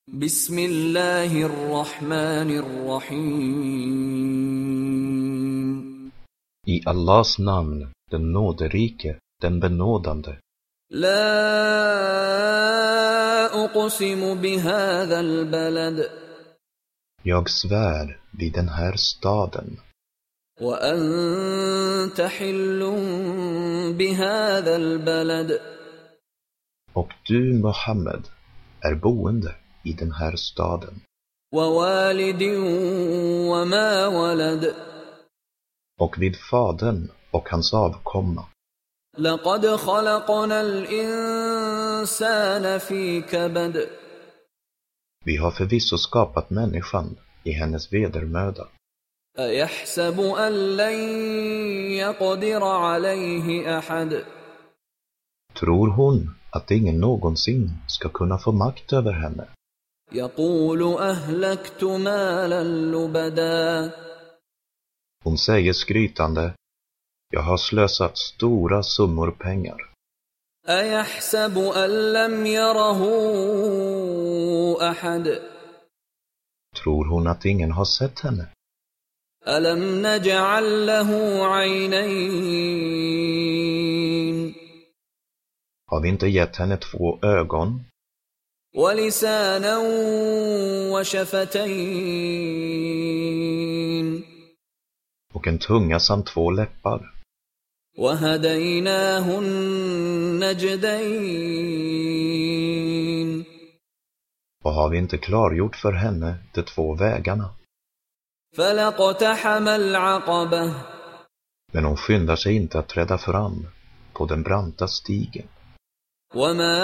Bismillahirrahmanirrahim. I Allahs namn, den nåderike, den benådande. La uqsimu bihadha albalad. Jag svär vid den här staden. Wa anta hillun bihadha albalad. Och du, Muhammed, är boende i den här staden. Wa walidin wa ma walad. Och vid fadern och hans avkomma. Laqad khalaqna al-insana fi kabad. Vi har förvisso skapat människan i hennes vedermöda. Ayahsabu an lan yaqdira alayhi ahad. Tror hon att ingen någonsin ska kunna få makt över henne? Yaqulu ahlaktu malan lubada. Hon säger skrytande: jag har slösat stora summor pengar. Ayahsabu an lam yarahu ahad. Tror hon att ingen har sett henne? Alam naj'al lahu 'aynayn. Har vi inte gett henne 2 ögon? Wa lisanan wa shafatayn. Och en tunga samt 2 läppar. Wa hadaynahu najdayn. Och har vi inte klargjort för henne de 2 vägarna? Falaqtahama al-'aqabah. Men hon skyndar sig inte att träda fram på den branta stigen. Wa ma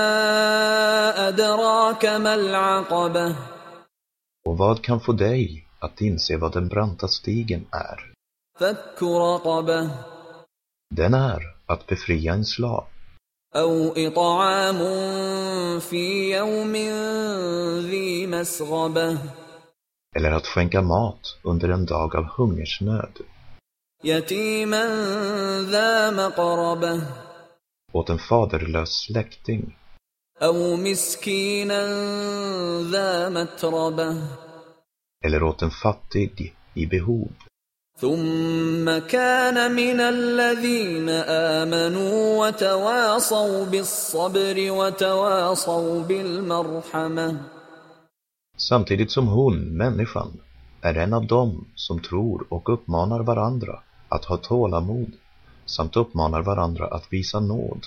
adraka ma al-'aqabah. Och vad kan få dig att inse vad den branta stigen är? Fakku raqabah. Den är att befria en slav. Aw it'amun fi yawmin dhi masghabah. Eller att skänka mat under en dag av hungersnöd. Yatiman dha maqrabah. Åt en faderlös släkting. Aw miskinan dha matrabah. Eller åt en fattig i behov. ثم كان من الذين آمنوا وتواصوا بالصبر وتواصوا بالمرحمة. Samtidigt som hon, människan, är en av dem som tror och uppmanar varandra att ha tålamod samt uppmanar varandra att visa nåd.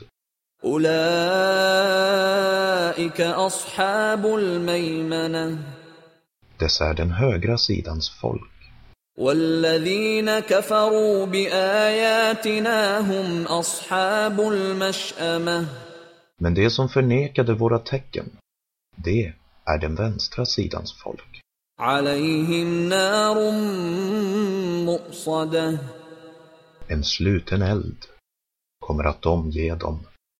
Ulaika ashabul maymana. Dessa är den högra sidans folk. والذين كفروا بآياتنا هم أصحاب المشأمة. Men det som förnekade våra tecken, det är den vänstra sidans folk. عليهم نار مؤصدة. En sluten eld kommer att omge dem.